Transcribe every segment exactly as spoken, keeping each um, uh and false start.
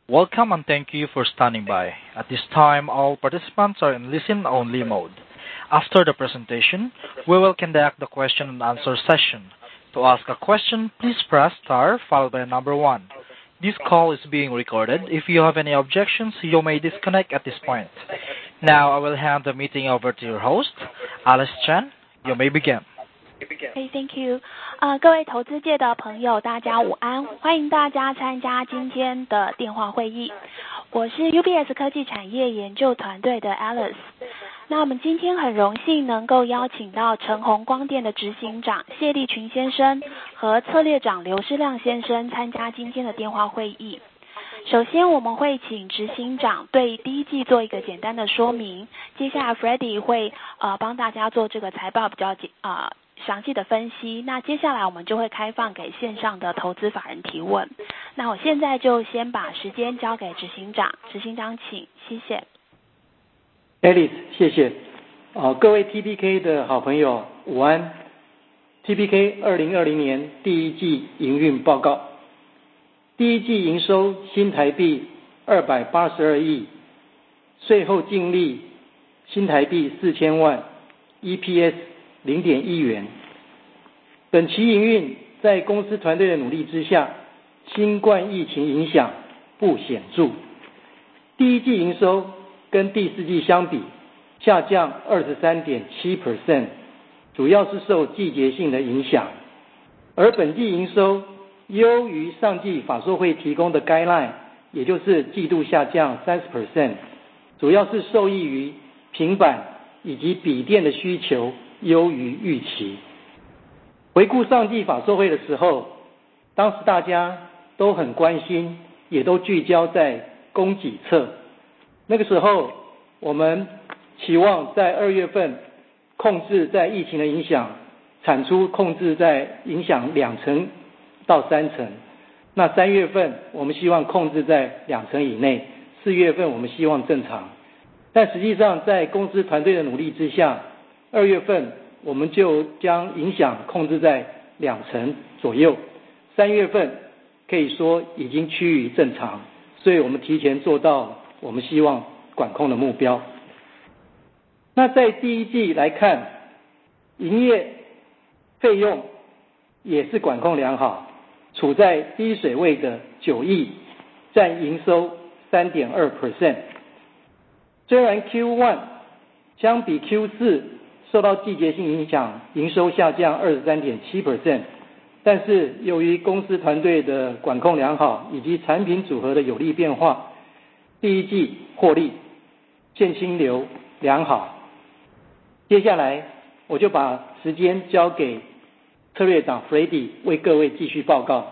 Welcome and thank you for standing by. At this time, all participants are in listen-only mode. After the presentation, we will conduct the question and answer session. To ask a question, please press star followed by number one. This call is being recorded. If you have any objections, you may disconnect at this point. Now, I will hand the meeting over to your host, Alice Chen. You may begin. Okay, thank you. 呃，各位投资界的朋友，大家午安，欢迎大家参加今天的电话会议。我是 U B S 科技产业研究团队的 Alice。那我们今天很荣幸能够邀请到晨宏光电的执行长谢立群先生和策略长刘世亮先生参加今天的电话会议。首先我们会请执行长对第一季做一个简单的说明，接下来 Freddie 会呃帮大家做这个财报比较呃详细的分析。那接下来我们就会开放给线上的投资法人提问。那我现在就先把时间交给执行长，执行长请，谢谢。 Alice， 谢谢。呃，各位 T P K 的好朋友，午安。T P K 二零二零年第一季营运报告。第一季营收新台币二百八十二亿，税后净利新台币四千万 ，E P S 零点一元。本期营运在公司团队的努力之下，新冠疫情影响不显著。第一季营收跟第四季相比下降 百分之二十三点七， 主要是受季节性的影响。而本季营收优于上季法说会提供的 guideline， 也就是季度下降 百分之三十， 主要是受益于平板以及笔电的需求优于预期。回顾上季法说会的时候，当时大家都很关心，也都聚焦在供给侧。那个时候我们期望在二月份控制在疫情的影响，产出控制在影响两成到三成，那三月份我们希望控制在两成以内，四月份我们希望正常。但实际上在公司团队的努力之下，二月份我们就将影响控制在两成左右，三月份可以说已经趋于正常，所以我们提前做到我们希望管控的目标。那在第一季来看，营业费用也是管控良好，处在低水位的九亿，占营收 三点二 percent。 虽然 Q 一 相比 Q 四 受到季节性影响，营收下降 二十三点七 percent， 但是由于公司团队的管控良好以及产品组合的有利变化，第一季获利现金流良好。接下来我就把时间交给策略长 Freddie 为各位继续报告。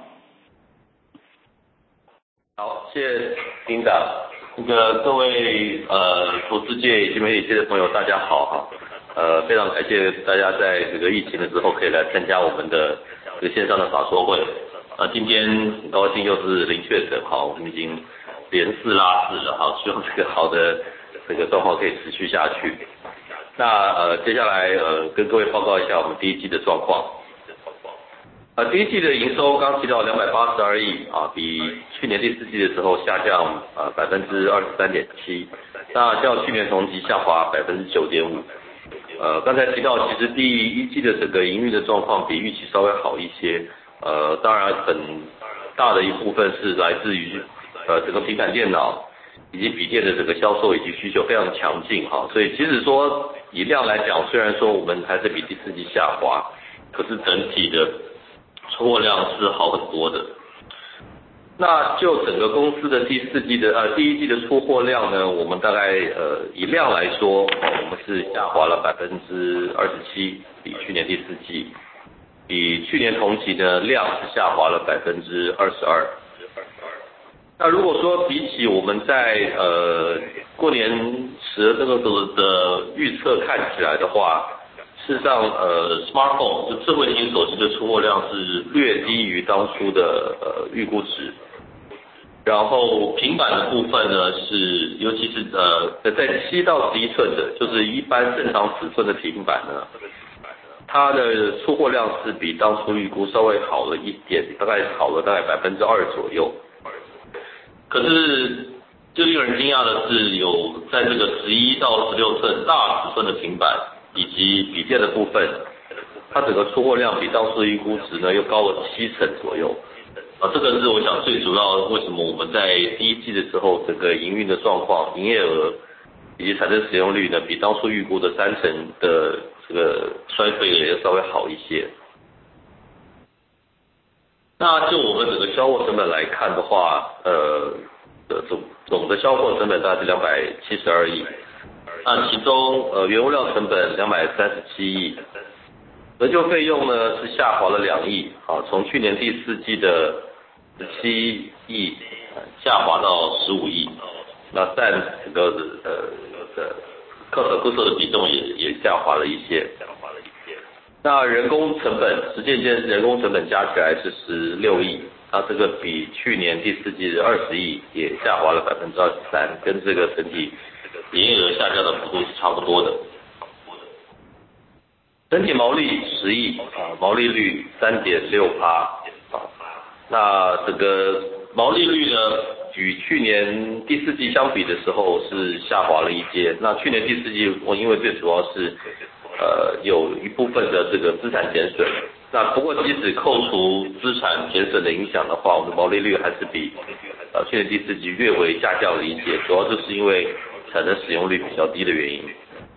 好，谢谢领导。那个各位呃投资界以及媒体界的朋友，大家好哈。呃，非常感谢大家在这个疫情的时候可以来参加我们的这个线上的法说会。呃，今天很高兴又是零确诊，好，我们已经连四拉四了，好，希望这个好的这个状况可以持续下去。那呃，接下来呃跟各位报告一下我们第一季的状况。呃，第一季的营收刚提到两百八十二亿啊，比去年第四季的时候下降呃百分之二十三点七，那较去年同期下滑百分之九点五。呃，刚才提到其实第一季的整个营运的状况比预期稍微好一些，呃，当然很大的一部分是来自于呃整个平板电脑以及笔电的整个销售以及需求非常强劲哈，所以即使说以量来讲，虽然说我们还是比第四季下滑，可是整体的出货量是好很多的。那就整个公司的第四季的呃第一季的出货量呢，我们大概呃以量来说，我们是下滑了百分之二十七，比去年第四季，比去年同期呢量是下滑了百分之二十二。那如果说比起我们在呃过年时这个的预测看起来的话，事实上呃 smartphone 就智慧型手机的出货量是略低于当初的呃预估值。然后平板的部分呢是，尤其是呃在七到十一寸的，就是一般正常尺寸的平板呢，它的出货量是比当初预估稍微好了一点，大概好了大概百分之二左右。可可是最令人惊讶的是，有在这个十一到十六寸大尺寸的平板以及笔电的部分，它整个出货量比当初的预估值呢又高了七成左右。啊，这个是我想最主要为什么我们在第一季的时候，整个营运的状况、营业额以及产生使用率呢，比当初预估的三成的这个衰退也要稍微好一些。那就我们整个销货成本来看的话，呃，总总的销货成本大概是两百七十二亿，那其中呃原物料成本两百三十七亿，折旧费用呢是下滑了两亿，啊，从去年第四季的十七亿下滑到十五亿，那占整个呃的客可购售的比重也也下滑了一些。那人工成本，实践间人工成本加起来是十六亿，那这个比去年第四季的二十亿也下滑了百分之二十三，跟这个整体营业额下降的幅度是差不多的。整体毛利十亿啊，毛利率三点六趴啊，那这个毛利率呢，与去年第四季相比的时候是下滑了一阶。那去年第四季我因为最主要是呃有一部分的这个资产减损，那不过即使扣除资产减损的影响的话，我们的毛利率还是比呃去年第四季略微下降了一些，主要就是因为产能使用率比较低的原因。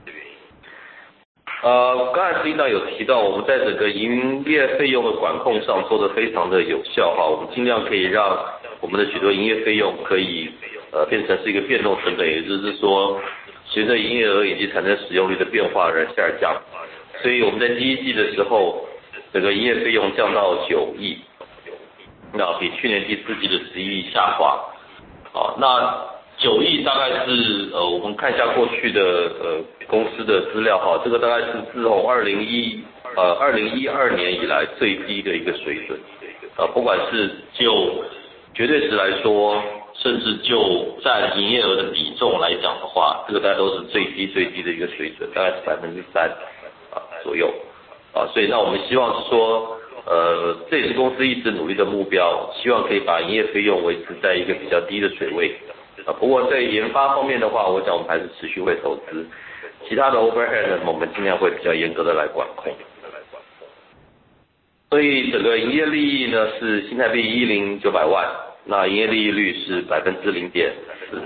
呃，刚才领导有提到，我们在整个营业费用的管控上做得非常的有效哈，我们尽量可以让我们的许多营业费用可以呃变成是一个变动成本，也就是说，随着营业额以及产生使用率的变化而下降。所以我们在第一季的时候，整个营业费用降到九亿，那比去年第四季的十一亿下滑。啊，那九亿大概是呃，我们看一下过去的呃公司的资料哈，这个大概是自从二零一呃二零一二年以来最低的一个水准，啊，不管是就绝对值来说，甚至就占营业额的比重来讲的话，这个大概都是最低最低的一个水准，大概是百分之三啊左右啊，所以那我们希望是说，呃，这也是公司一直努力的目标，希望可以把营业费用维持在一个比较低的水位。啊，不过在研发方面的话，我想我们还是持续会投资，其他的 overhead 呢，我们尽量会比较严格的来管控。所以整个营业利益呢是新台币一零九百万，那营业利益率是百分之零点四。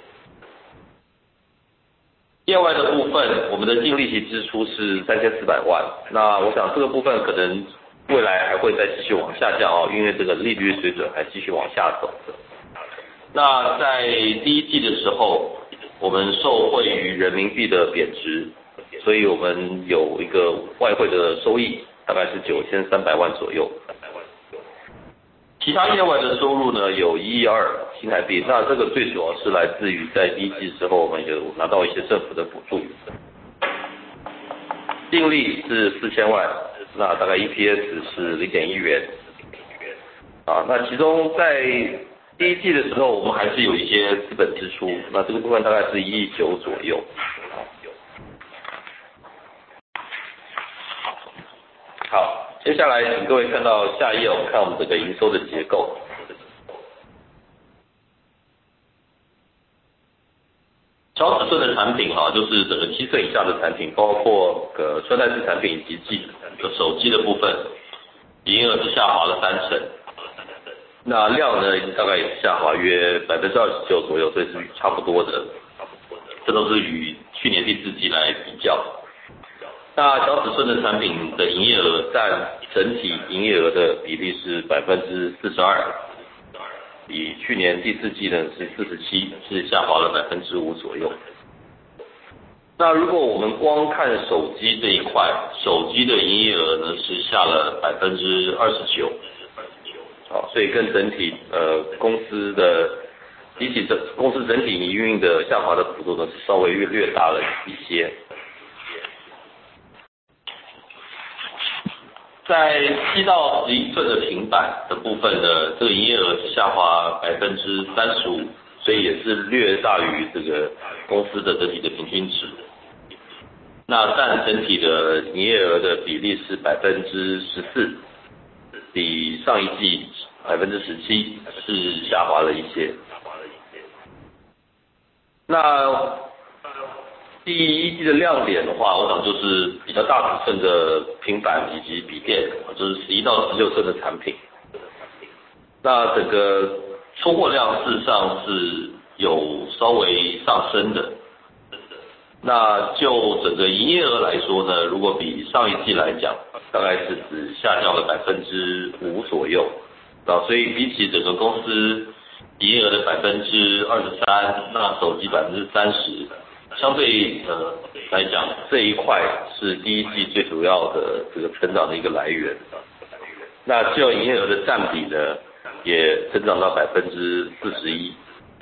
业外的部分，我们的净利息支出是三千四百万，那我想这个部分可能未来还会再继续往下降哦，因为这个利率水准还继续往下走。那在第一季的时候，我们受惠于人民币的贬值，所以我们有一个外汇的收益，大概是九千三百万左右。其他业外的收入呢，有一亿二新台币，那这个最主要是来自于在第一季的时候，我们有拿到一些政府的补助。净利是四千万，那大概 E P S 是零点一元。啊，那其中在第一季的时候，我们还是有一些资本支出，那这个部分大概是一亿九左右。好，接下来请各位看到下一页，我们看我们这个营收的结构。小尺寸的产品哈，就是整个七寸以下的产品，包括个穿戴式产品以及机的手机的部分，营业额是下滑了三成。那量呢，大概也是下滑约百分之二十九左右，所以是差不多的。这都是与去年第四季来比较。那小尺寸的产品的营业额占整体营业额的比例是百分之四十二，比去年第四季呢是四十七，是下滑了百分之五左右。那如果我们光看手机这一块，手机的营业额呢是下了百分之二十九。好，所以跟整体呃公司的比起这公司整体营运的下滑的幅度呢是稍微略略大了一些。在七到十一寸的平板的部分呢，这个营业额是下滑百分之三十五，所以也是略大于这个公司的整体的平均值。那占整体的营业额的比例是百分之十四。比上一季百分之十七是下滑了一些。 那第一季的亮点的话，我想就是比较大尺寸的平板以及笔电，就是十一到十六寸的产品。那整个出货量事实上是有稍微上升的。那就整个营业额来说呢，如果比上一季来讲，大概是只下降了百分之五左右。啊，所以比起整个公司营业额的百分之二十三，那手机百分之三十，相对呃来讲，这一块是第一季最主要的这个成长的一个来源。那就营业额的占比呢，也增长到百分之四十一。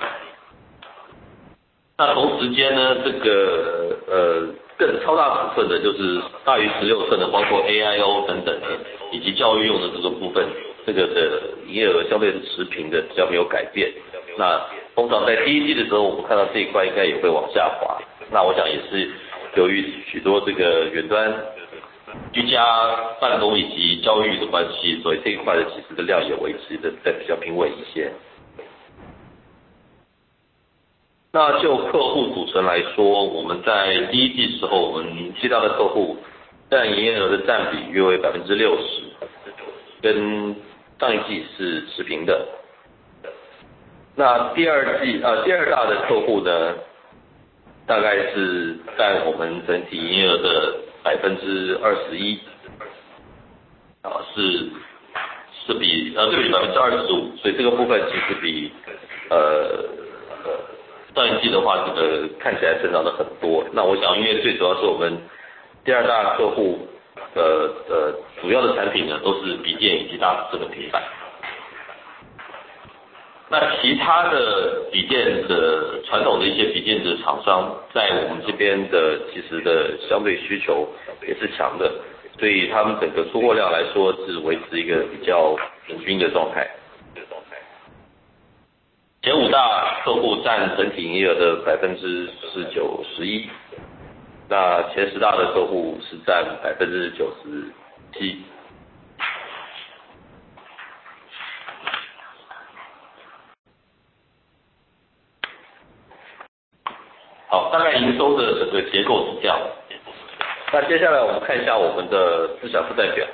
那同时间呢，这个呃更超大尺寸的，就是大于十六寸的，包括 A I O 等等的，以及教育用的这个部分，这个的营业额相对是持平的，比较没有改变。那通常在第一季的时候，我们看到这一块应该也会往下滑。那我想也是由于许多这个远端居家办公以及教育的关系，所以这一块的其实的量也维持的在比较平稳一些。那就客户组成来说，我们在第一季时候，我们最大的客户占营业额的占比约为百分之六十，跟上一季是持平的。那第二季啊，第二大的客户呢，大概是占我们整体营业额的百分之二十一，啊，是是比呃对比百分之二十五，所以这个部分其实比呃呃。上一季的话，这个看起来成长的很多。那我想，因为最主要是我们第二大客户的呃主要的产品呢，都是笔电以及大尺寸的平板。那其他的笔电的传统的一些笔电的厂商，在我们这边的其实的相对需求也是强的，所以他们整个出货量来说是维持一个比较平均的状态。前五大客户占整体营业额的百分之十九、十一，那前十大的客户是占百分之九十七。好，大概营收的整个结构是这样。那接下来我们看一下我们的资产负债表。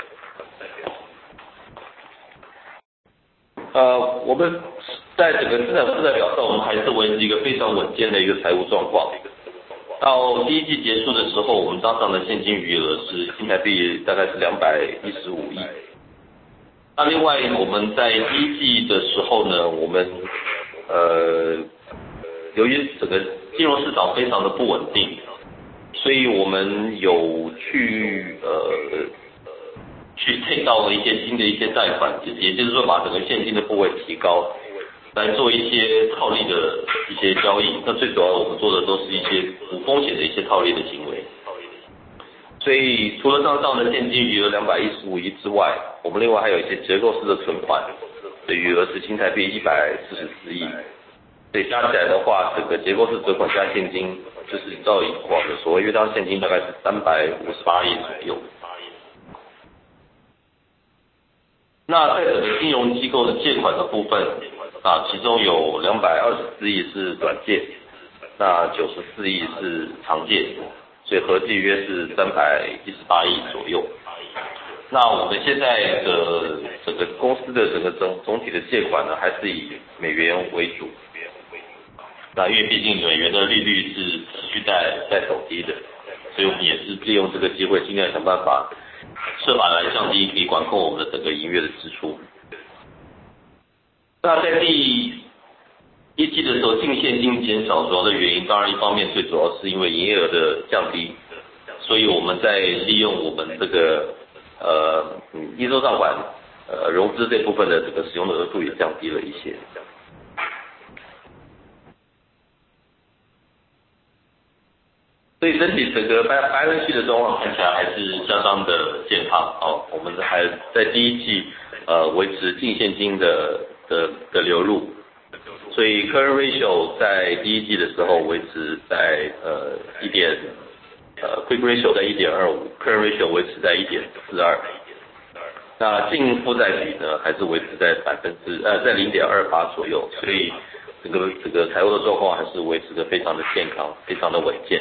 呃，我们在整个资产负债表上，我们还是维持一个非常稳健的一个财务状况。到第一季结束的时候，我们账上的现金余额是新台币大概是两百一十五亿。那另外我们在第一季的时候呢，我们呃由于整个金融市场非常的不稳定，所以我们有去呃。去配到了一些新的一些贷款，也就是说把整个现金的部位提高，来做一些套利的一些交易。那最主要我们做的都是一些无风险的一些套利的行为。所以除了账上的现金余额两百一十五亿之外，我们另外还有一些结构式的存款的余额是新台币一百四十四亿。所以加起来的话，整个结构式存款加现金，就是照以往的所谓约当现金大概是三百五十八亿左右。那在整个金融机构的借款的部分啊，其中有两百二十四亿是短借，那九十四亿是长借，所以合计约是三百一十八亿左右。那我们现在的整个公司的整个总总体的借款呢，还是以美元为主。那因为毕竟美元的利率是持续在在走低的，所以我们也是利用这个机会，尽量想办法设法来降低，可以管控我们的整个营业的支出。那在第一季的时候，净现金减少主要的原因，当然一方面最主要是因为营业额的降低，所以我们在利用我们这个呃应收账款呃融资这部分的这个使用的额度也降低了一些。所以整体整个白白文区的状况看起来还是相当的健康哦。我们还在第一季呃维持净现金的的的流入，所以 current ratio 在第一季的时候维持在呃一点呃 quick ratio 在一点二五 current ratio 维持在一点四二。那净负债比呢还是维持在百分之呃在零点二八左右，所以这个这个财务的状况还是维持得非常的健康，非常的稳健。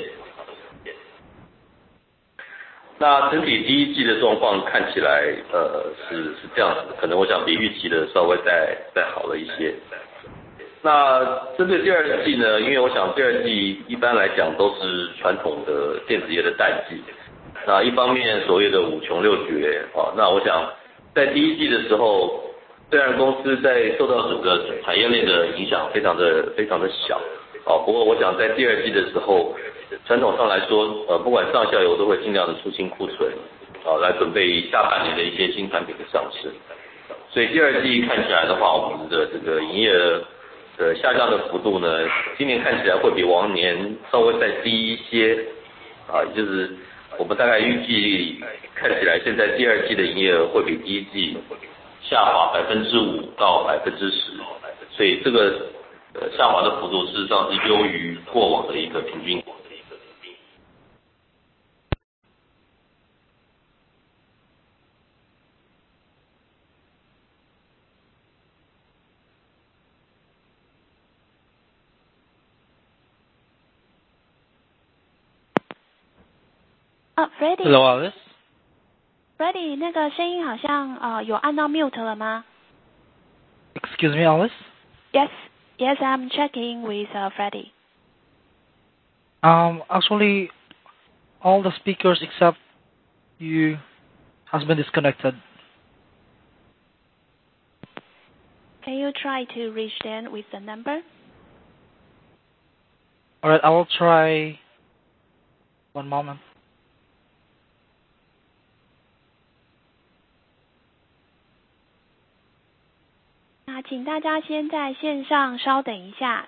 那整体第一季的状况看起来，呃，是是这样子的，可能我想比预期的稍微再再好了一些。那针对第二季呢，因为我想第二季一般来讲都是传统的电子业的淡季。那一方面所谓的五穷六绝啊，那我想在第一季的时候，虽然公司在受到整个产业链的影响非常的非常的小啊，不过我想在第二季的时候，传统上来说，呃，不管上下游都会尽量的出清库存啊，来准备下半年的一些新产品的上市。所以第二季看起来的话，我们的这个营业的下降的幅度呢，今年看起来会比往年稍微再低一些啊，也就是我们大概预计看起来现在第二季的营业额会比第一季下滑百分之五到百分之十，所以这个呃下滑的幅度事实上是优于过往的一个平均。 啊 ，Freddie。 Hello, Alice. Freddie， 那个声音好像呃有按到 mute 了吗 Excuse me, Alice. ？Yes, yes, I'm checking with uh, Freddie. Um, actually, all the speakers except you has been disconnected. Can you try to reach them with the number? All right, I will try. One moment. 那请大家先在线上稍等一下。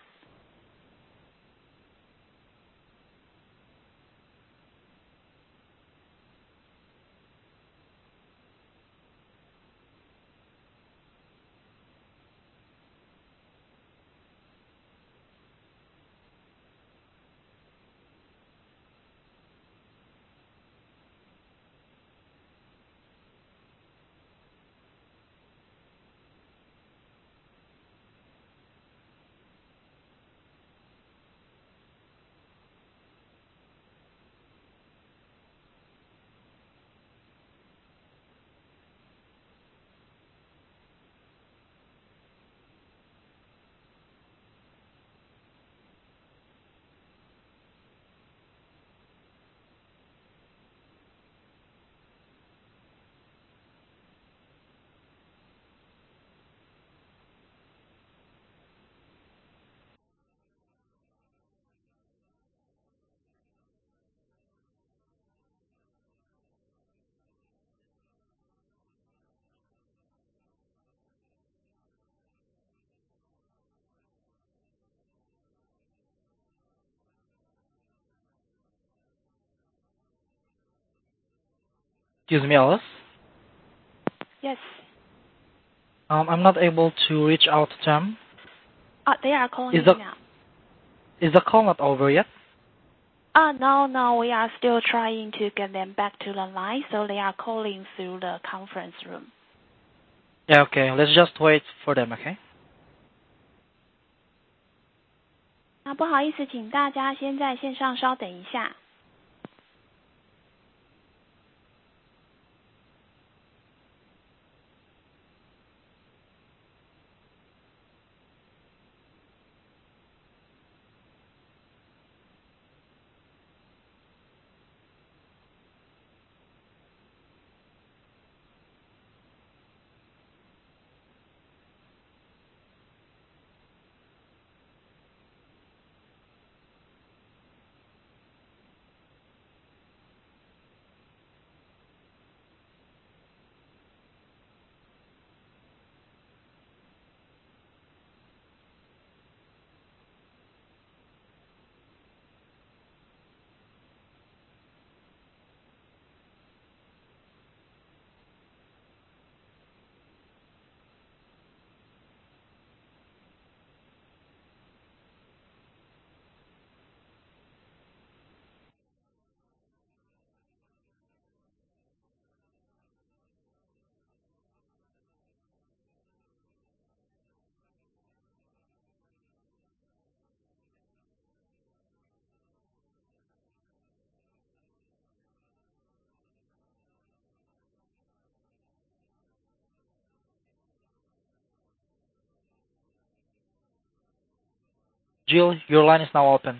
Excuse me, Alice. Yes. Um, I'm not able to reach out to them. Uh, they are calling Is the now. is the call not over yet? Uh, no, no, we are still trying to get them back to the line, so they are calling through the conference room. Yeah, okay. Let's just wait for them, okay? 那不好意思，请大家先在线上稍等一下。 Jill, your line is now open.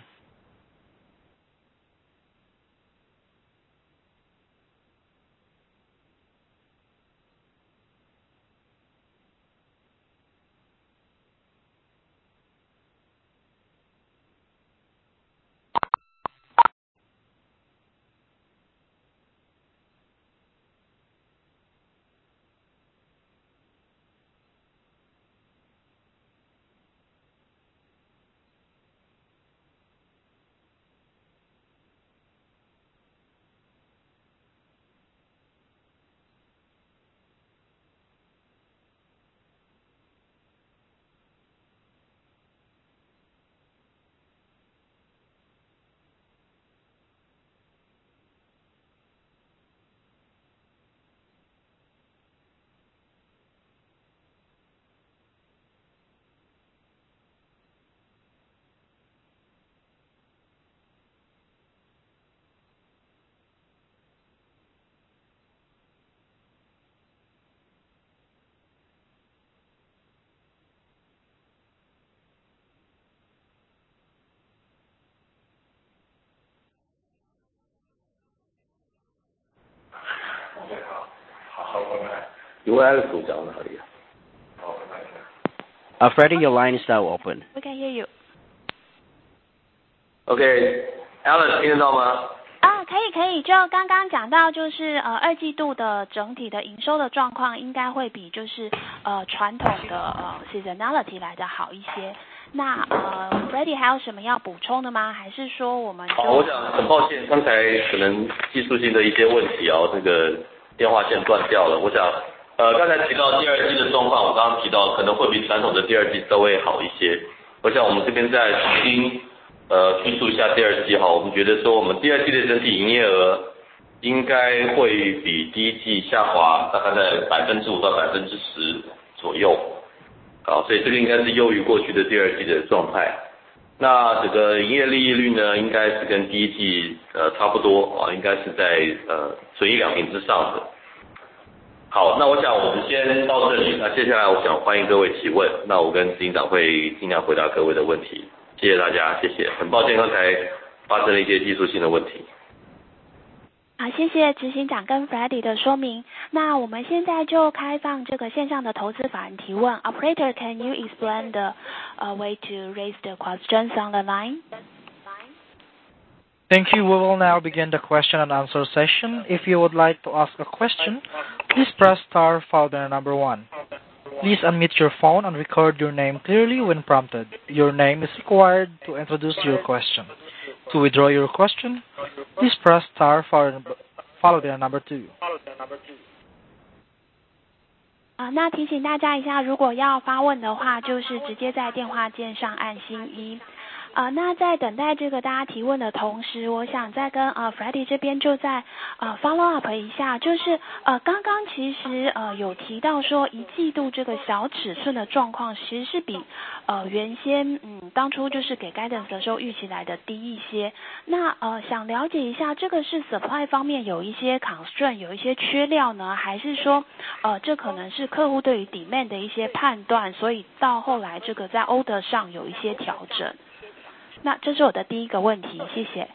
Uh, Freddie, your line is now open. We can hear you. OK，Alan 听得到吗？ 啊，可以可以，就刚刚讲到，就是呃二季度的整体的营收的状况，应该会比就是呃传统的呃 seasonality 来的好一些。那呃 Freddie 还有什么要补充的吗？还是说我们就？ 好，我想很抱歉，刚才可能技术性的一些问题哦，这个电话线断掉了。我想呃刚才提到第二季的状况，我刚刚提到可能会比传统的第二季稍微好一些。我想我们这边再重新呃叙述一下第二季哈，我们觉得说我们第二季的整体营业额应该会比第一季下滑大概在百分之五到百分之十左右，好，所以这个应该是优于过去的第二季的状态。那这个营业利益率呢，应该是跟第一季呃差不多啊，应该是在呃损益两平之上的。好，那我想我们先到这里，那接下来我想欢迎各位提问，那我跟执行长会尽量回答各位的问题，谢谢大家，谢谢。很抱歉刚才发生了一些技术性的问题。 好，谢谢执行长跟 Freddie 的说明。那我们现在就开放这个线上的投资法人提问。Operator, can you explain the uh, way to raise the questions on the line? Thank you. We will now begin the question and answer session. If you would like to ask a question, please press star followed by the number one. Please unmute your phone and record your name clearly when prompted. Your name is required to introduce your question. To withdraw your question, please press star followed by the number two. 啊，那提醒大家一下，如果要发问的话，就是直接在电话键上按星一。啊，那在等待这个大家提问的同时，我想再跟呃 Freddie 这边就在呃 follow up 一下，就是呃刚刚其实呃有提到说一季度这个小尺寸的状况，其实是比呃原先嗯当初就是给 guidance 的时候预期来的低一些。那呃想了解一下，这个是 supply 方面有一些 constraint 有一些缺料呢，还是说呃这可能是客户对于 demand 的一些判断，所以到后来这个在 order 上有一些调整？那这是我的第一个问题，谢谢。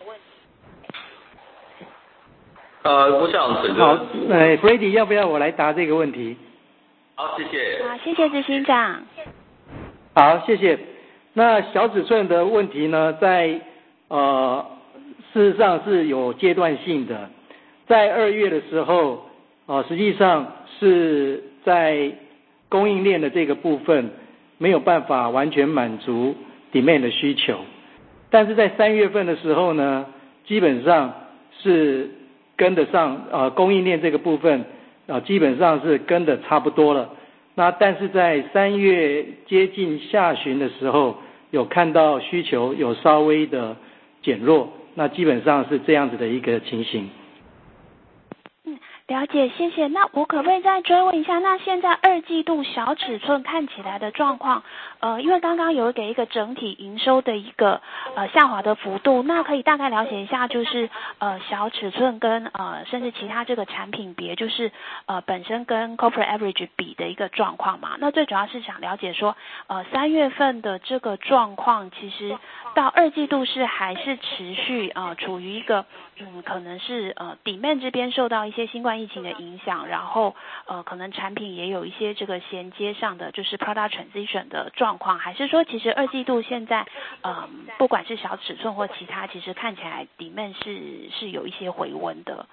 呃，我想整个好，呃 ，Brady 要不要我来答这个问题？ 好，谢谢。 好，谢谢执行长。 好，谢谢。那小尺寸的问题呢，在呃事实上是有阶段性的，在二月的时候，呃，实际上是在供应链的这个部分没有办法完全满足 demand 的需求。但是在三月份的时候呢，基本上是跟得上呃供应链这个部分呃基本上是跟得差不多了。那但是在三月接近下旬的时候，有看到需求有稍微的减弱，那基本上是这样子的一个情形。 嗯，了解，谢谢。那我可不可以再追问一下，那现在二季度小尺寸看起来的状况，呃，因为刚刚有给一个整体营收的一个呃下滑的幅度，那可以大概了解一下，就是呃小尺寸跟呃甚至其他这个产品别，就是呃本身跟 corporate average 比的一个状况嘛。那最主要是想了解说，呃三月份的这个状况，其实到二季度是还是持续呃处于一个嗯可能是呃 demand 这边受到一些新冠疫情的影响，然后呃可能产品也有一些这个衔接上的就是 product transition 的状况，还是说其实二季度现在呃不管是小尺寸或其他，其实看起来 demand 是是有一些回温的。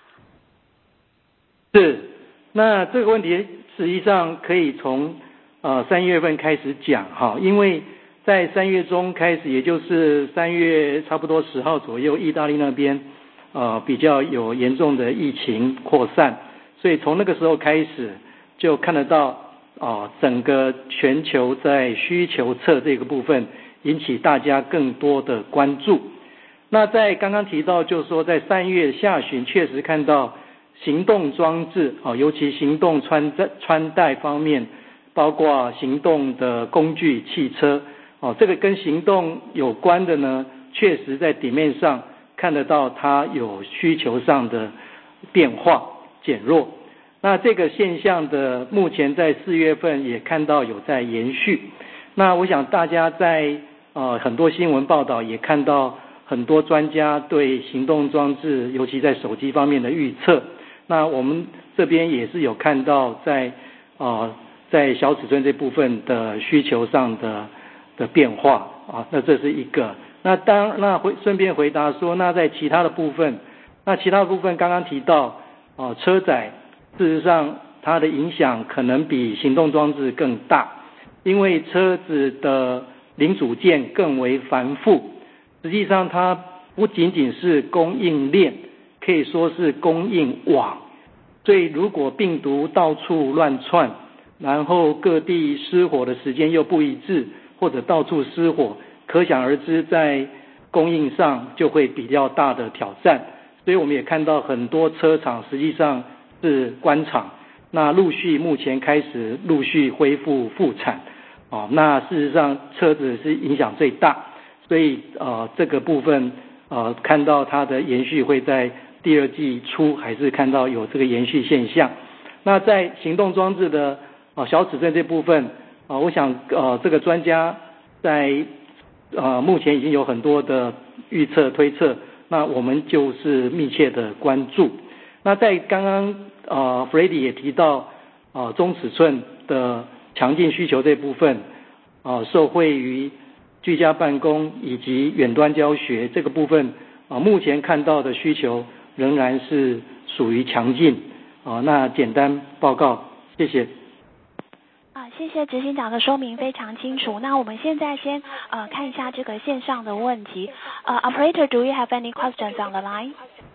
是，那这个问题实际上可以从呃三月份开始讲哈，因为在三月中开始，也就是三月差不多十号左右，意大利那边呃比较有严重的疫情扩散，所以从那个时候开始就看得到啊、呃、整个全球在需求侧这个部分引起大家更多的关注。那在刚刚提到，就是说在三月下旬确实看到行动装置啊，尤其行动穿戴穿戴方面，包括行动的工具、汽车哦，这个跟行动有关的呢，确实在底面上看得到它有需求上的变化减弱。那这个现象的目前在四月份也看到有在延续。那我想大家在呃很多新闻报道也看到很多专家对行动装置，尤其在手机方面的预测。那我们这边也是有看到在呃在小尺寸这部分的需求上的的变化啊，那这是一个。那当那回顺便回答说，那在其他的部分，那其他的部分刚刚提到啊、呃、车载，事实上它的影响可能比行动装置更大，因为车子的零组件更为繁复，实际上它不仅仅是供应链，可以说是供应网，所以如果病毒到处乱窜，然后各地失火的时间又不一致，或者到处失火，可想而知在供应上就会比较大的挑战。所以我们也看到很多车厂实际上是关厂，那陆续目前开始陆续恢复复产啊，那事实上车子是影响最大，所以呃这个部分呃看到它的延续会在第二季初还是看到有这个延续现象。那在行动装置的啊小尺寸这部分啊，我想呃这个专家在呃目前已经有很多的预测推测，那我们就是密切的关注。那在刚刚呃 Freddy 也提到啊中尺寸的强劲需求这部分啊，受惠于居家办公以及远端教学这个部分啊，目前看到的需求仍然是属于强劲啊。那简单报告，谢谢。 啊，谢谢执行长的说明非常清楚。那我们现在先呃看一下这个线上的问题。呃 Operator, do you have any questions on the line?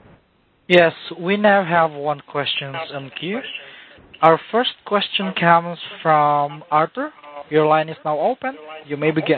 Yes, we now have one question in queue. Our first question comes from Arthur. Your line is now open. You may begin.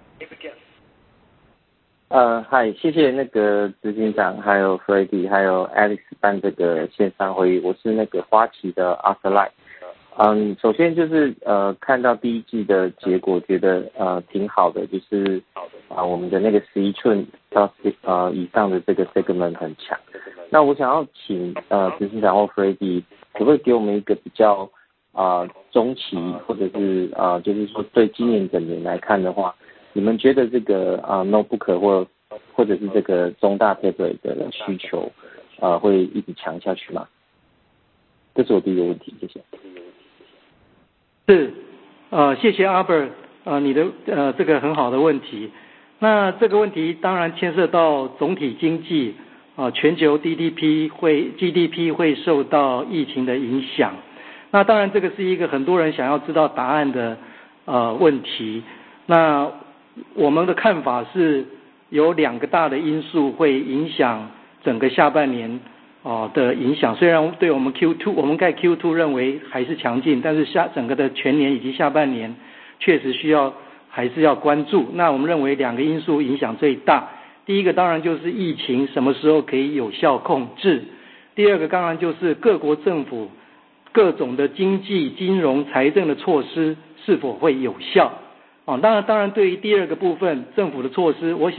呃，嗨，谢谢那个执行长，还有 Freddy， 还有 Alex 办这个线上会议。我是那个花旗的 Arthur Lai。嗯，首先就是呃，看到第一季的结果，觉得呃挺好的，就是啊、呃、我们的那个十一寸到呃以上的这个 segment 很强。那我想要请呃执行长或 Freddy， 可不可以给我们一个比较啊、呃、中期，或者是啊、呃、就是说对今年整年来看的话，你们觉得这个啊、呃、notebook 或或者是这个中大 tablet 的需求啊、呃、会一直强下去吗？这是我第一个问题，谢谢。 是，呃，谢谢 Albert， 呃，你的呃这个很好的问题。那这个问题当然牵涉到总体经济，啊、呃，全球 D D P 会 G D P 会受到疫情的影响。那当然这个是一个很多人想要知道答案的呃问题。那我们的看法是有两个大的因素会影响整个下半年哦的影响，虽然对我们 Q 二 我们在 Q 二 认为还是强劲，但是下整个的全年以及下半年确实需要还是要关注。那我们认为两个因素影响最大，第一个当然就是疫情什么时候可以有效控制，第二个当然就是各国政府各种的经济、金融、财政的措施是否会有效。哦，当然当然对于第二个部分政府的措施，我想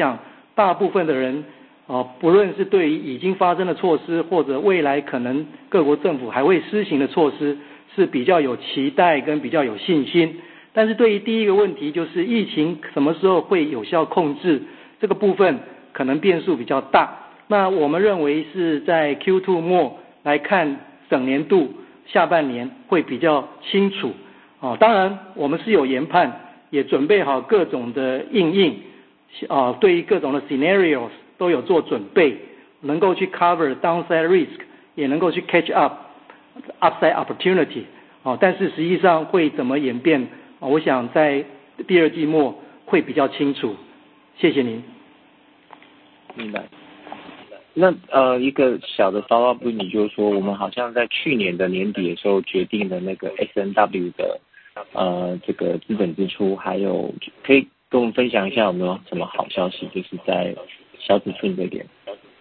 大部分的人啊，不论是对于已经发生的措施，或者未来可能各国政府还会施行的措施，是比较有期待跟比较有信心。但是对于第一个问题，就是疫情什么时候会有效控制，这个部分可能变数比较大。那我们认为是在 Q 二 末来看整年度下半年会比较清楚。啊，当然我们是有研判，也准备好各种的因应，啊，对于各种的 scenarios 都有做准备，能够去 cover downside risk， 也能够去 catch up upside opportunity。啊，但是实际上会怎么演变，啊，我想在第二季末会比较清楚。谢谢您。 明白。那呃，一个小的 follow up 问题就是说，我们好像在去年的年底的时候决定了那个 S N W 的呃这个资本支出，还有可以跟我们分享一下有没有什么好消息，就是在小尺寸这点。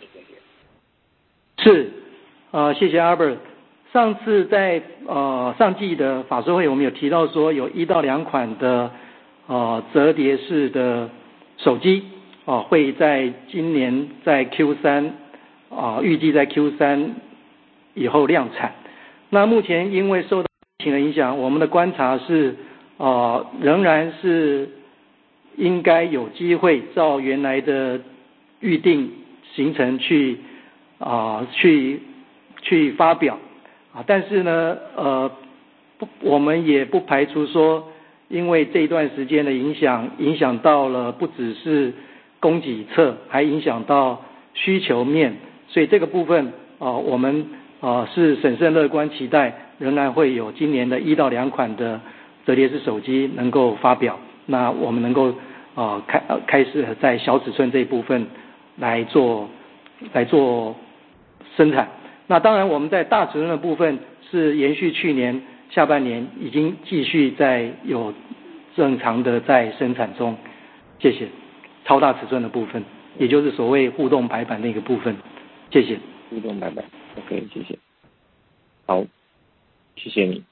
是，呃，谢谢 Albert。上次在呃上季的法说会，我们有提到说有一到两款的呃折叠式的手机啊、呃，会在今年在 Q 三啊、呃，预计在 Q 三以后量产。那目前因为受到疫情的影响，我们的观察是呃仍然是应该有机会照原来的预定行程去啊、呃、去去发表。啊，但是呢，呃，不，我们也不排除说，因为这一段时间的影响，影响到了不只是供给侧，还影响到需求面，所以这个部分啊、呃，我们啊、呃、是审慎乐观，期待仍然会有今年的一到两款的折叠式手机能够发表，那我们能够啊、呃、开呃开始在小尺寸这一部分来做来做生产。那当然我们在大尺寸的部分是延续去年下半年已经继续在有正常的在生产中。谢谢。超大尺寸的部分，也就是所谓互动排版那个部分。谢谢。 互动排版 OK， 谢谢。好，谢谢你。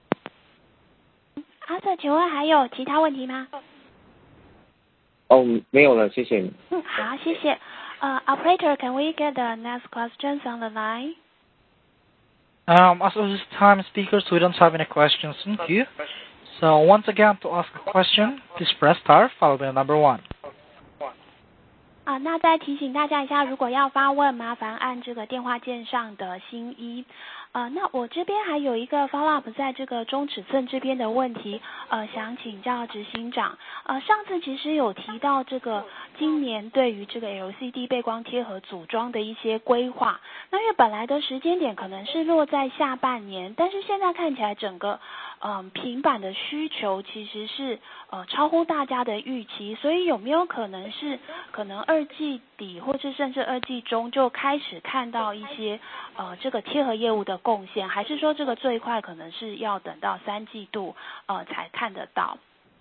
阿 Sir， 请问还有其他问题吗？ 哦，没有了，谢谢你。 嗯，好，谢谢。Uh, operator, can we get the next questions on the line? Um, as of this time, speakers, we don't have any questions in queue. So once again, to ask a question, please press star followed by number one. 啊，那再提醒大家一下，如果要发问，麻烦按这个电话键上的星一。呃，那我这边还有一个 follow up 在这个中尺寸这边的问题，呃，想请教执行长。呃，上次其实有提到这个今年对于这个 L C D 背光贴合组装的一些规划。那因为本来的时间点可能是落在下半年，但是现在看起来整个嗯、呃、平板的需求其实是呃超乎大家的预期，所以有没有可能是可能二季底或者甚至二季中就开始看到一些呃这个贴合业务的贡献，还是说这个最快可能是要等到三季度呃才看得到？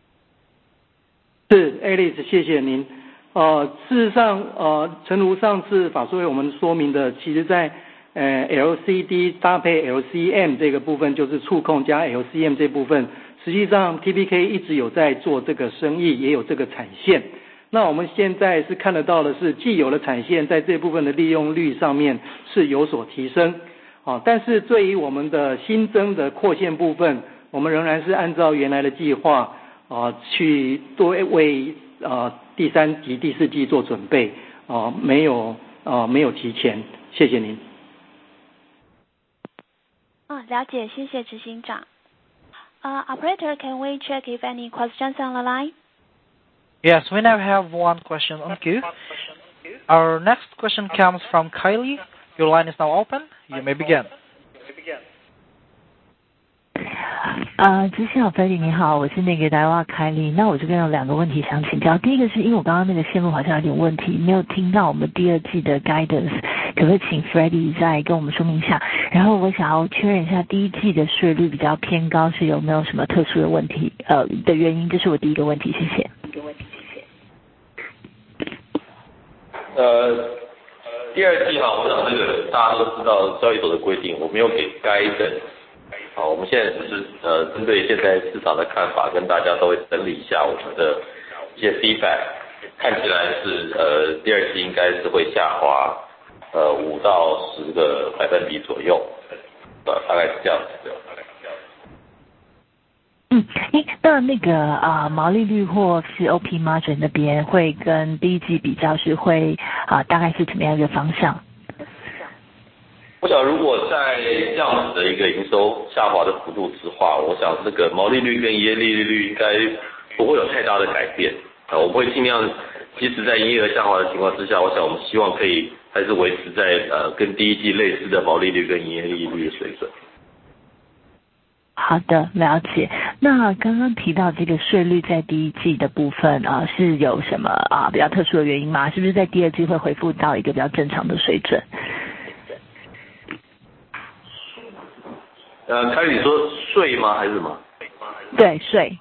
是 Alice， 谢谢您。呃，事实上，呃，诚如上次法说会我们说明的，其实在呃 L C D 搭配 L C M 这个部分，就是触控加 L C M 这部分，实际上 T P K 一直有在做这个生意，也有这个产线。那我们现在是看得到的是，既有的产线在这部分的利用率上面是有所提升，啊，但是对于我们的新增的扩线部分，我们仍然是按照原来的计划啊，去多为啊第三及第四季做准备啊，没有啊没有提前，谢谢您。 嗯，了解，谢谢执行长。Uh, operator, can we check if any questions on the line? Yes, we now have one question on queue. Our next question comes from Kylie. Your line is now open. You may begin. 呃，执行长菲利你好，我是那个台湾凯莉。那我这边有两个问题想请教。第一个是因为我刚刚那个线路好像有点问题，没有听到我们第二季的 guidance， 可不可以请 Freddie 再跟我们说明一下？然后我想要确认一下第一季的税率比较偏高，是有没有什么特殊的问题？呃的原因，这是我第一个问题，谢谢。第一个问题，谢谢。 呃，第二季哈，我想这个大家都知道交易所的规定，我没有给 guidance。好，我们现在只是呃针对现在市场的看法，跟大家都会整理一下我们的一些 feedback。 看起来是呃第二季应该是会下滑呃五到十个百分比左右，呃大概是这样子的。 嗯，诶，那那个啊、呃、毛利率或是 O P margin 那边会跟第一季比较是会啊、呃、大概是怎么样一个方向？ 我想如果在这样子的一个营收下滑的幅度之话，我想这个毛利率跟营业利率应该不会有太大的改变啊、呃，我们会尽量，即使在营业额下滑的情况之下，我想我们希望可以还是维持在呃跟第一季类似的毛利率跟营业利率的水准。 好的，了解。那刚刚提到这个税率在第一季的部分啊、呃，是有什么啊、呃、比较特殊的原因吗？是不是在第二季会恢复到一个比较正常的水准？ 呃，开始你说税吗？还是什么？ 对，税。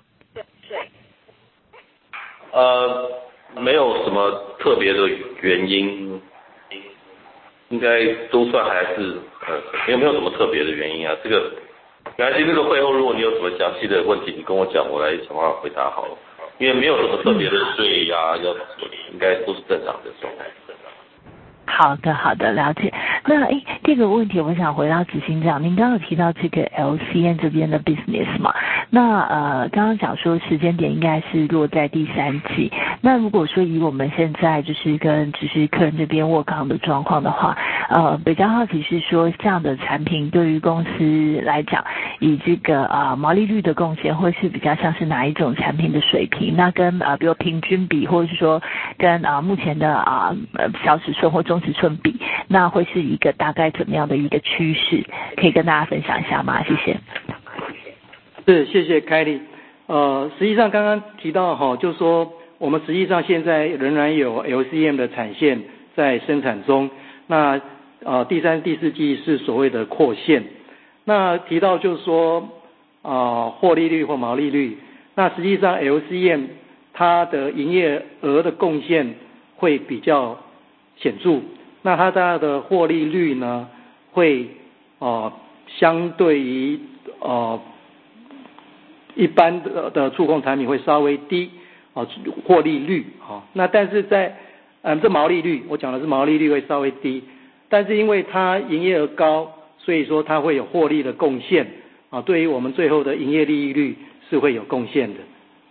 呃，没有什么特别的原因，应该都算还是呃没有没有什么特别的原因啊。这个没关系，那个会后如果你有什么详细的问题，你跟我讲，我来想办法回答好了。因为没有什么特别的税呀、啊，要应该都是正常的状态。 好的，好的，了解。那诶，这个问题我想回到执行长，您刚刚有提到这个 L C N 这边的 business 嘛？那呃，刚刚讲说时间点应该是落在第三季。那如果说以我们现在就是跟就是客人这边握抗的状况的话，呃，比较好奇是说这样的产品对于公司来讲，以这个啊、呃、毛利率的贡献会是比较像是哪一种产品的水平？那跟啊、呃、比如平均比，或者是说跟啊、呃、目前的啊呃小尺寸或中尺寸比，那会是一个大概怎么样的一个趋势？可以跟大家分享一下吗？谢谢。 是，谢谢凯莉。呃，实际上刚刚提到哈，就是说我们实际上现在仍然有 L C M 的产线在生产中。那呃，第三、第四季是所谓的扩线。那提到就是说啊、呃，获利率或毛利率，那实际上 L C M 它的营业额的贡献会比较显著。那它的获利率呢，会呃相对于呃一般的的触控产品会稍微低啊，获利率啊。那但是在嗯这毛利率，我讲的是毛利率会稍微低，但是因为它营业额高，所以说它会有获利的贡献啊，对于我们最后的营业利率是会有贡献的。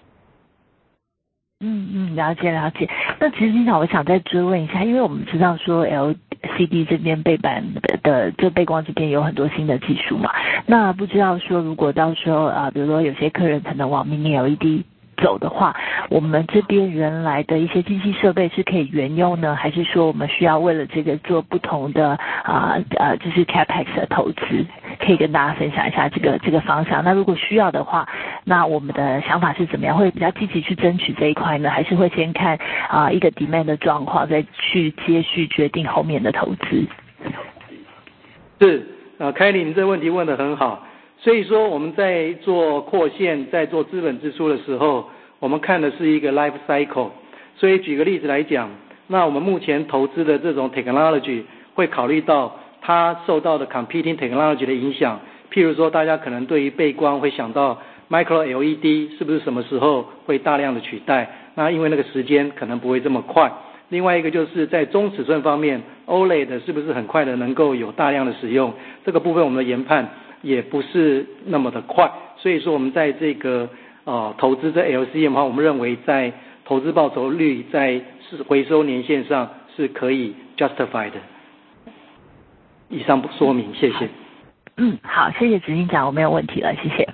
嗯嗯，了解了解。那其实经常我想再追问一下，因为我们知道说 L C D 这边背板的就背光这边有很多新的技术嘛，那不知道说如果到时候啊，比如说有些客人可能往 Mini L E D 走的话，我们这边原来的一些机器设备是可以沿用呢，还是说我们需要为了这个做不同的啊呃就是 Capex 的投资？可以跟大家分享一下这个这个方向。那如果需要的话，那我们的想法是怎么样？会比较积极去争取这一块呢，还是会先看啊、呃、一个 demand 的状况，再去接续决定后面的投资？ 是，呃，凯莉，你这个问题问得很好。所以说我们在做扩线、在做资本支出的时候，我们看的是一个 life cycle。所以举个例子来讲，那我们目前投资的这种 technology 会考虑到它受到的 competing technology 的影响。譬如说，大家可能对于背光会想到 micro L E D 是不是什么时候会大量的取代？那因为那个时间可能不会这么快。另外一个就是在中尺寸方面 ，O L E D 是不是很快的能够有大量的使用？这个部分我们的研判也不是那么的快。所以说我们在这个呃投资在 L C M 的话，我们认为在投资报酬率在回收年限上是可以 justify 的。以上说明，谢谢。 嗯，好，谢谢执行长，我没有问题了，谢谢。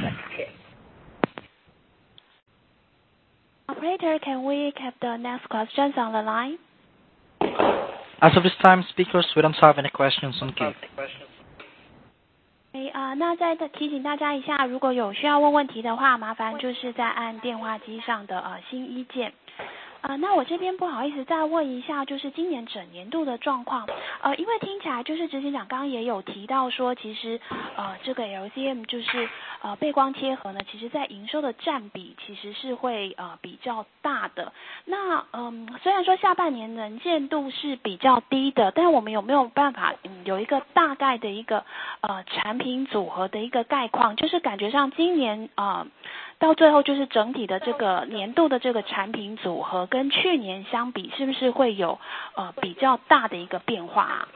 Operator, can we have the next questions on the line? As of this time, speakers, we don't have any questions on queue. 哎啊、呃，那再提醒大家一下，如果有需要问问题的话，麻烦就是在按电话机上的呃星一键。呃，那我这边不好意思再问一下，就是今年整年度的状况。呃，因为听起来就是执行长刚刚也有提到说，其实呃这个 L C M 就是呃背光贴合呢，其实在营收的占比其实是会呃比较大的。那嗯、呃，虽然说下半年能见度是比较低的，但我们有没有办法嗯有一个大概的一个呃产品组合的一个概况？就是感觉上今年呃到最后就是整体的这个年度的这个产品组合跟去年相比，是不是会有呃比较大的一个变化啊？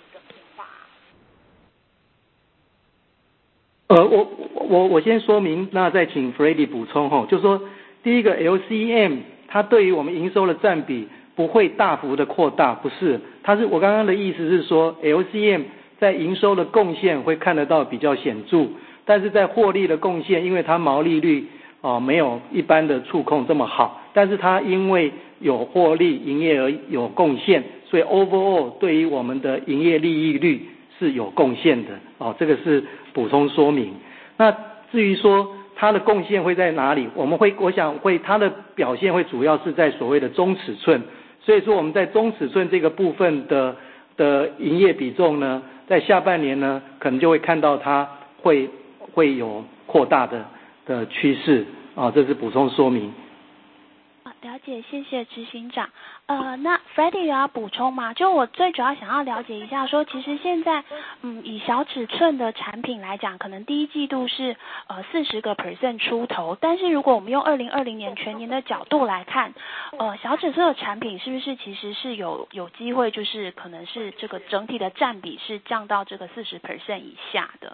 呃，我我我先说明，那再请 Freddy 补充哈，就是说第一个 L C M 它对于我们营收的占比不会大幅的扩大，不是，它是我刚刚的意思是说 L C M 在营收的贡献会看得到比较显著，但是在获利的贡献，因为它毛利率哦、呃、没有一般的触控这么好，但是它因为有获利营业额有贡献，所以 overall 对于我们的营业利益率是有贡献的哦，这个是补充说明。那至于说它的贡献会在哪里，我们会我想会它的表现会主要是在所谓的中尺寸，所以说我们在中尺寸这个部分的的营业比重呢，在下半年呢可能就会看到它会会有扩大的的趋势啊，这是补充说明。 了解，谢谢执行长。呃，那 Freddy 有要补充吗？就我最主要想要了解一下说，其实现在嗯以小尺寸的产品来讲，可能第一季度是呃四十个 percent 出头，但是如果我们用二零二零年全年的角度来看，呃小尺寸的产品是不是其实是有有机会，就是可能是这个整体的占比是降到这个四十 percent 以下的？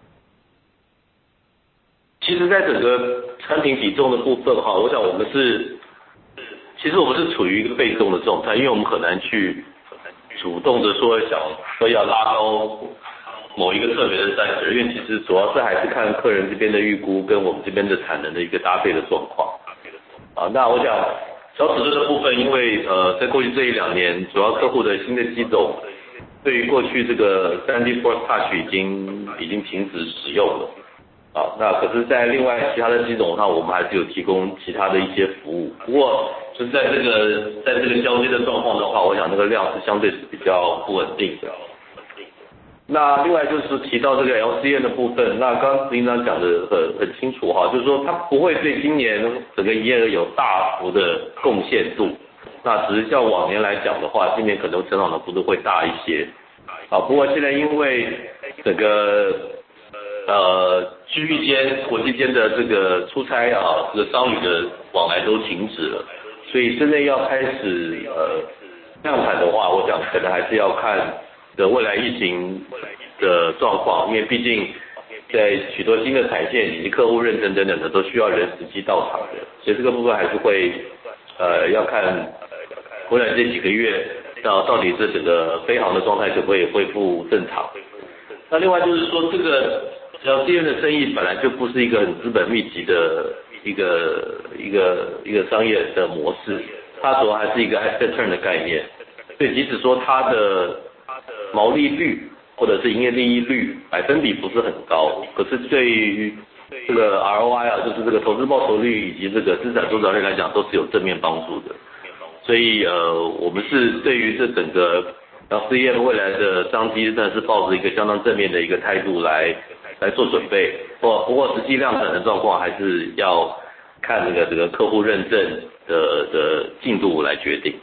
其实在整个产品比重的部分哈，我想我们是其实我们是处于一个被动的状态，因为我们很难去主动的说想说要拉高某一个特别的单值，因为其实主要是还是看客人这边的预估跟我们这边的产能的一个搭配的状况。啊，那我想小尺寸的部分，因为呃在过去这一两年，主要客户的新的机种对于过去这个 三 D Force Touch 已经已经停止使用了。啊，那可是在另外其他的机种上，我们还是有提供其他的一些服务。不过就是在这个在这个交接的状况的话，我想那个量是相对是比较不稳定的。那另外就是提到这个 L C M 的部分，那刚刚执行长讲的很很清楚哈，就是说它不会对今年整个营业额有大幅的贡献度。那只是像往年来讲的话，今年可能成长的幅度会大一些。啊，不过现在因为整个呃，区域间、国际间的这个出差啊，这个商旅的往来都停止了，所以真正要开始呃量产的话，我想可能还是要看的未来疫情的状况，因为毕竟在许多新的产线以及客户认证等等的，都需要人实际到场的，所以这个部分还是会呃要看未来这几个月到到底这整个飞航的状态可不可以恢复正常。那另外就是说这个L C M 的生意本来就不是一个很资本密集的一个一个一个商业的模式，它主要还是一个 asset turn 的概念。所以即使说它的毛利率或者是营业利益率百分比不是很高，可是对于这个 R O I 啊，就是这个投资报酬率以及这个资产周转率来讲，都是有正面帮助的。所以呃，我们是对于这整个 L C M 未来的商机，真的是抱着一个相当正面的一个态度来。来做准备，不不过实际量产的状况还是要看那个这个客户认证的的进度来决定。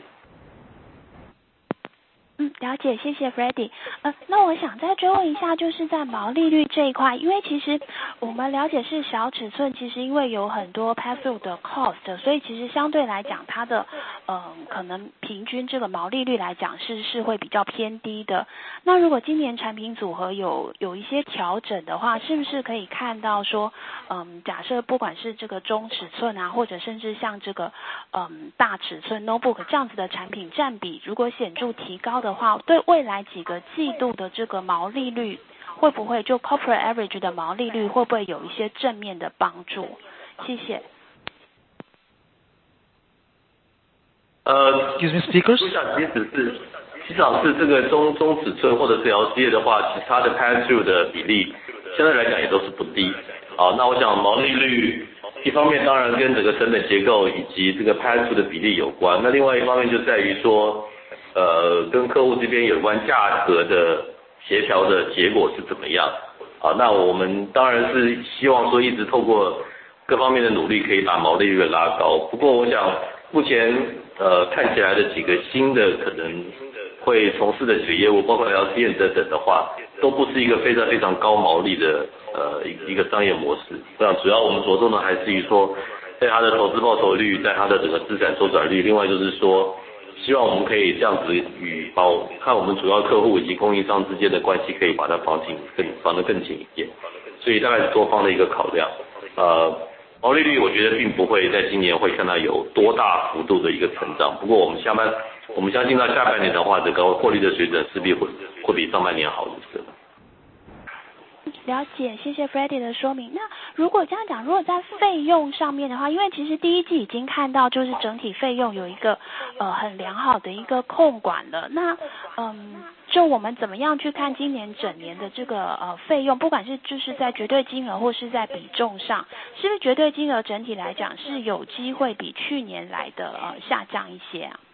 嗯，了解，谢谢 Freddy。呃，那我想再追问一下，就是在毛利率这一块，因为其实我们了解是小尺寸，其实因为有很多 pass through 的 cost， 所以其实相对来讲，它的嗯、呃、可能平均这个毛利率来讲是是会比较偏低的。那如果今年产品组合有有一些调整的话，是不是可以看到说，嗯，假设不管是这个中尺寸啊，或者甚至像这个嗯大尺寸 notebook 这样子的产品占比，如果显著提高的话，对未来几个季度的这个毛利率会不会就 corporate average 的毛利率会不会有一些正面的帮助？谢谢。 呃 ，Excuse me, speakers。 我想即使是即使是这个中中尺寸或者是 L C M 的话，其他的 pass through 的比例相对来讲也都是不低。好，那我想毛利率一方面当然跟整个成本结构以及这个 pass through 的比例有关，那另外一方面就在于说。呃，跟客户这边有关价格的协调的结果是怎么样？啊，那我们当然是希望说一直透过各方面的努力，可以把毛利率拉高。不过，我想目前呃看起来的几个新的可能会从事的几个业务，包括 L C M 等等的话， 都不是一个非常非常高毛利的呃一一个商业模式。这样主要我们着重的还是于说，在它的投资报酬率，在它的整个资产周转率，另外就是说，希望我们可以这样子与把看我们主要客户以及供应商之间的关系可以把它绑紧更绑得更紧一点。所以大概是多方的一个考量。呃，毛利率我觉得并不会在今年会看到有多大幅度的一个成长，不过我们下半我们相信到下半年的话，这个获利的水准势必会会比上半年好一些。 了解，谢谢 Freddie 的说明。那如果这样讲，如果在费用上面的话，因为其实第一季已经看到就是整体费用有一个呃很良好的一个控管了，那嗯，就我们怎么样去看今年整年的这个呃费用，不管是就是在绝对金额或是在比重上，是不是绝对金额整体来讲是有机会比去年来的呃下降一些啊？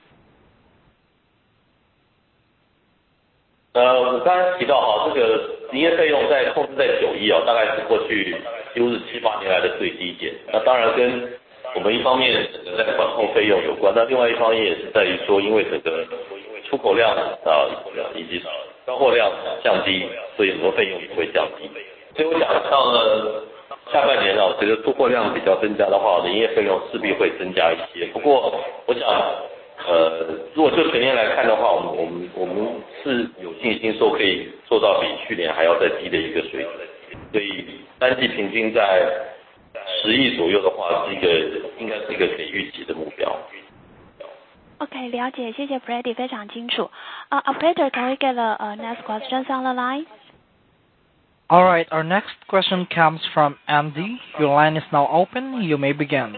呃，我刚才提到哈，这个营业费用在控制在九亿哦，大概是过去几乎是七八年来的最低点。那当然跟我们一方面整个在管控费用有关，那另外一方面也是在于说，因为整个出口量啊以及销货量降低，所以很多费用也会降低。所以我想到了下半年哦，这个出货量比较增加的话，营业费用势必会增加一些。不过我想。呃，如果就全年来看的话，我们我们我们是有信心说可以做到比去年还要再低的一个水准，所以单季平均在十亿左右的话，是一个应该是一个可以预期的目标。 OK， 了解，谢谢 Freddie， 非常清楚。Uh, operator, can we get the uh, next questions on the line? All right, our next question comes from Andy. Your line is now open. You may begin.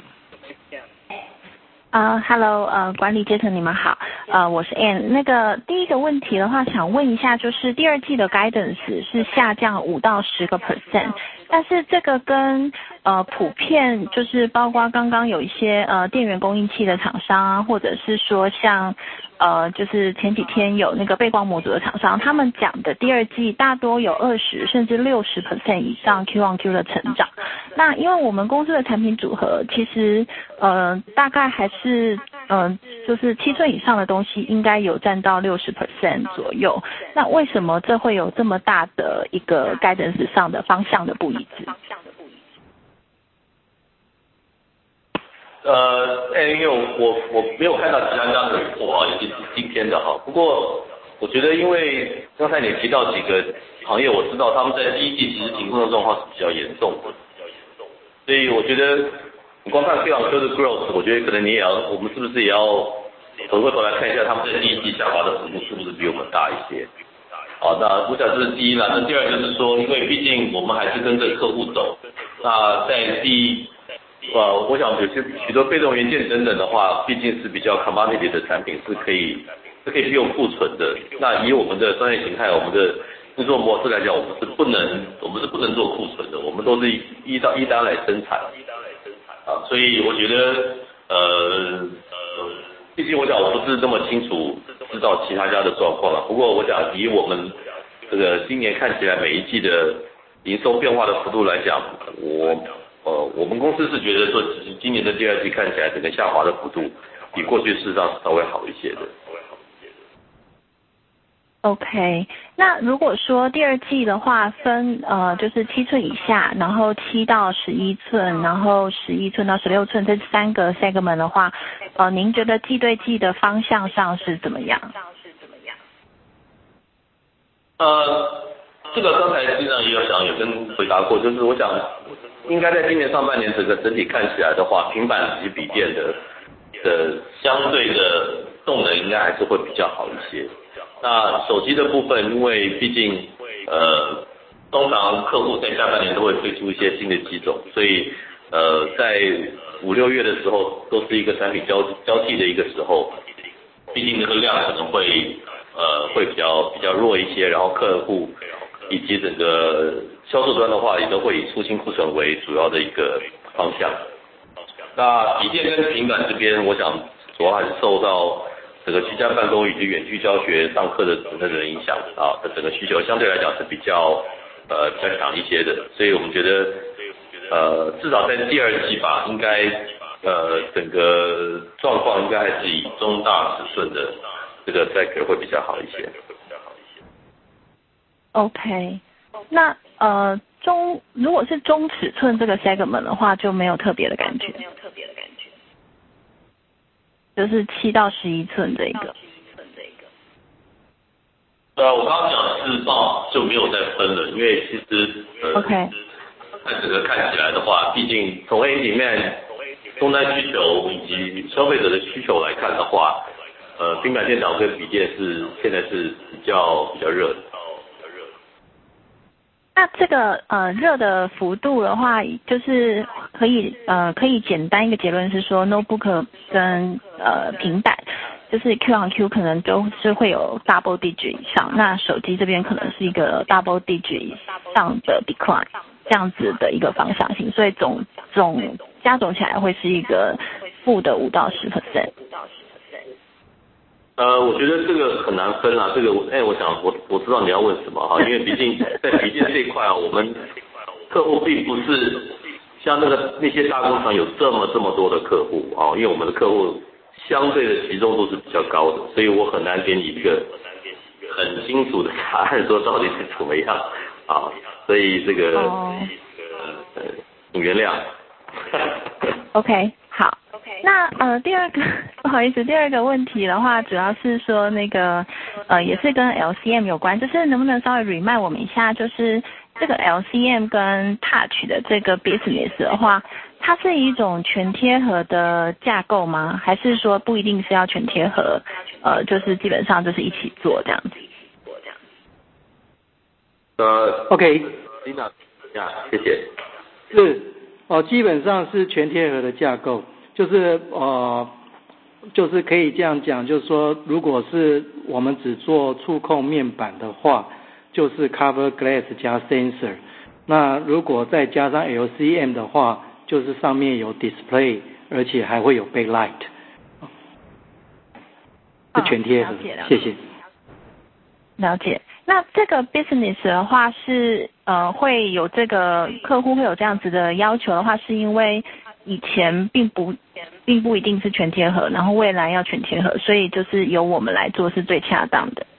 啊、uh, ，Hello， 呃，管理阶层你们好，呃，我是 Ann。那个第一个问题的话，想问一下，就是第二季的 guidance 是下降五到十个 percent， 但是这个跟呃普遍就是包括刚刚有一些呃电源供应器的厂商啊，或者是说像呃就是前几天有那个背光模组的厂商，他们讲的第二季大多有二十甚至六十 percent 以上 Q on Q 的成长。那因为我们公司的产品组合其实呃大概还是是呃，就是七寸以上的东西应该有占到六十 percent 左右。那为什么这会有这么大的一个 guidance 上的方向的不一致？ 呃，哎，因为我我我没有看到其他家的report啊，尤其是今天的哈。不过我觉得，因为刚才你提到几个行业，我知道他们在第一季其实停工的状况是比较严重的，所以我觉得。你光看 Q on Q 的 growth， 我觉得可能你也要，我们是不是也要回过头来看一下他们在第一季下滑的幅度是不是比我们大一些？好，那我想这是第一啦。那第二就是说，因为毕竟我们还是跟着客户走，那在第一，呃，我想有些许多被动元件等等的话，毕竟是比较 commodity 的产品，是可以是可以不用库存的。那以我们的商业形态，我们的制作模式来讲，我们是不能我们是不能做库存的，我们都是依照依单来生产。啊，所以我觉得，呃，毕竟我想我不是那么清楚知道其他家的状况了。不过我想以我们这个今年看起来每一季的营收变化的幅度来讲，我呃我们公司是觉得说，其实今年的第二季看起来整个下滑的幅度比过去事实上是稍微好一些的。 OK， 那如果说第二季的话分呃就是七寸以下，然后七到十一寸，然后十一寸到十六寸这三个 segment 的话，呃您觉得季对季的方向上是怎么样？ 呃，这个刚才经常也有想有跟回答过，就是我想应该在今年上半年整个整体看起来的话，平板以及笔电的的相对的动能应该还是会比较好一些。那手机的部分，因为毕竟呃，通常客户在下半年都会推出一些新的机种，所以呃，在五六月的时候都是一个产品交交替的一个时候，毕竟这个量可能会呃会比较比较弱一些，然后客户以及整个销售端的话，也都会以出清库存为主要的一个方向。那笔电跟平板这边，我想主要还是受到整个居家办公以及远距教学上课的等等的影响啊，的整个需求相对来讲是比较呃比较强一些的，所以我们觉得呃至少在第二季吧，应该呃整个状况应该还是以中大尺寸的这个 sector 会比较好一些。 OK， 那呃中如果是中尺寸这个 segment 的话，就没有特别的感觉，没有特别的感觉，就是七到十一寸这一个。 对啊，我刚刚讲的是报就没有再分了，因为其实呃 OK， 看整个看起来的话，毕竟从 A 里面终端需求以及消费者的需求来看的话，呃，平板电脑跟笔电是现在是比较比较热的。 那这个呃热的幅度的话，就是可以呃可以简单一个结论是说 ，notebook 跟呃平板就是 Q on Q 可能都是会有 double digit 以上，那手机这边可能是一个 double digit 以上的 decline 这样子的一个方向性，所以总总加总起来会是一个负的五到十 percent。 呃，我觉得这个很难分啊，这个哎，我想我我知道你要问什么哈，因为毕竟在笔电这一块啊，我们客户并不是像那个那些大工厂有这么这么多的客户啊，因为我们的客户相对的集中度是比较高的，所以我很难给你一个很清楚的答案说到底是怎么样啊，所以这个、哦、呃请原谅。 OK， 好。那呃第二个不好意思，第二个问题的话，主要是说那个呃也是跟 L C M 有关，就是能不能稍微 remind 我们一下，就是这个 L C M 跟 Touch 的这个 business 的话，它是一种全贴合的架构吗？还是说不一定是要全贴合？呃，就是基本上就是一起做这样子。 呃 ，OK， Lina， 呀，谢谢。 是哦，基本上是全贴合的架构。就是呃，就是可以这样讲，就是说，如果是我们只做触控面板的话，就是 cover glass 加 sensor。那如果再加上 L C M 的话，就是上面有 display， 而且还会有 backlight， 是全贴合。 哦、了解了谢谢。 了解。那这个 business 的话是呃会有这个客户会有这样子的要求的话，是因为以前并不并不一定是全贴合，然后未来要全贴合，所以就是由我们来做是最恰当的。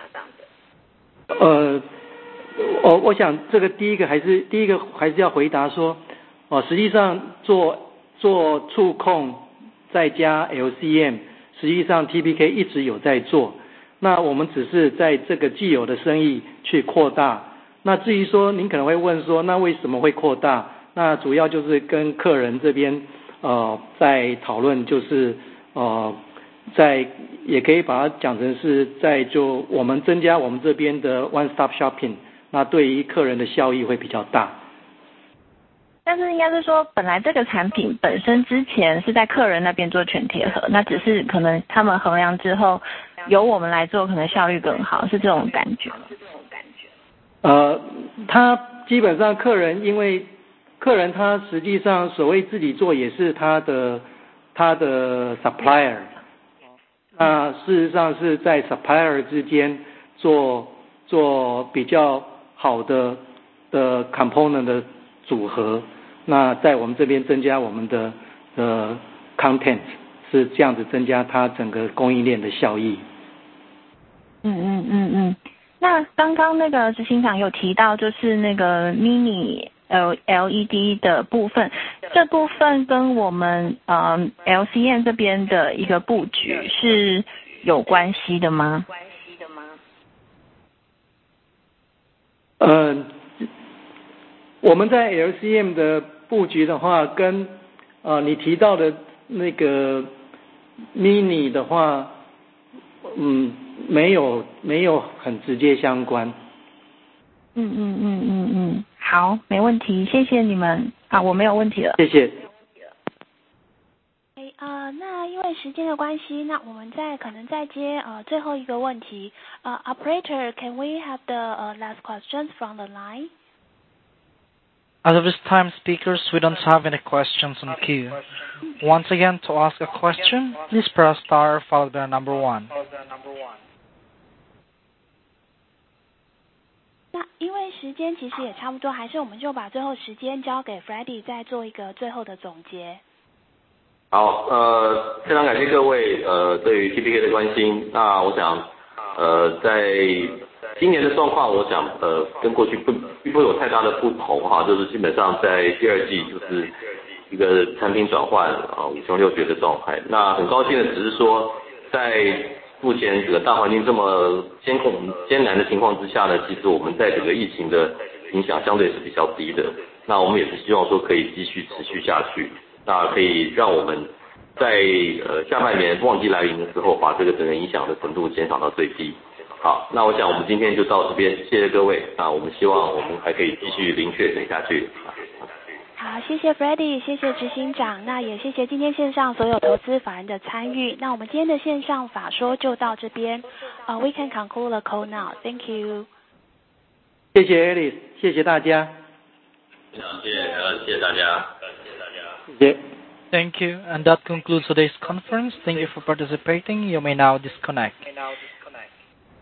呃，我我想这个第一个还是第一个还是要回答说，哦，实际上做做触控再加 L C M， 实际上 T P K 一直有在做，那我们只是在这个既有的生意去扩大。那至于说您可能会问说，那为什么会扩大？那主要就是跟客人这边呃在讨论，就是呃在也可以把它讲成是在就我们增加我们这边的 one stop shopping， 那对于客人的效益会比较大。 但是应该是说，本来这个产品本身之前是在客人那边做全贴合，那只是可能他们衡量之后由我们来做，可能效率更好，是这种感觉吗？ 呃，他基本上客人因为客人他实际上所谓自己做也是他的他的 supplier， 那事实上是在 supplier 之间做做比较好的的 component 的组合，那在我们这边增加我们的呃 content， 是这样子增加它整个供应链的效益。 嗯嗯嗯嗯。那刚刚那个执行长有提到，就是那个 mini L E D 的部分，这部分跟我们呃 L C M 这边的一个布局是有关系的吗？ 呃，我们在 L C M 的布局的话，跟呃你提到的那个 mini 的话，嗯。没有没有很直接相关。 嗯嗯嗯嗯嗯，好，没问题，谢谢你们啊，我没有问题了。 谢谢。 哎呃，那因为时间的关系，那我们再可能再接呃最后一个问题。呃 ，Operator, can we have the uh, last questions from the line? As of this time, speakers, we don't have any questions on queue. Once again, to ask a question, please press star followed by number one. 那因为时间其实也差不多，还是我们就把最后时间交给 Freddie 再做一个最后的总结。 好，呃，非常感谢各位呃对于 T P K 的关心。那我想呃，在今年的状况，我想呃跟过去不并不会有太大的不同哈，就是基本上在第二季就是一个产品转换啊五穷六绝的状态。那很高兴的只是说，在目前这个大环境这么艰恐艰难的情况之下呢，其实我们在这个疫情的影响相对是比较低的。那我们也是希望说可以继续持续下去，那可以让我们在呃下半年旺季来临的时候，把这个整个影响的程度减少到最低。好，那我想我们今天就到这边，谢谢各位。那我们希望我们还可以继续零确诊下去。 好，谢谢 Freddie， 谢谢执行长，那也谢谢今天线上所有投资法人的参与。那我们今天的线上法说就到这边。Uh, we can conclude the call now. Thank you. 谢谢 Alice， 谢谢大家。 谢谢呃谢谢大家。 谢谢。 Thank you, and that concludes today's conference. Thank you for participating. You may now disconnect.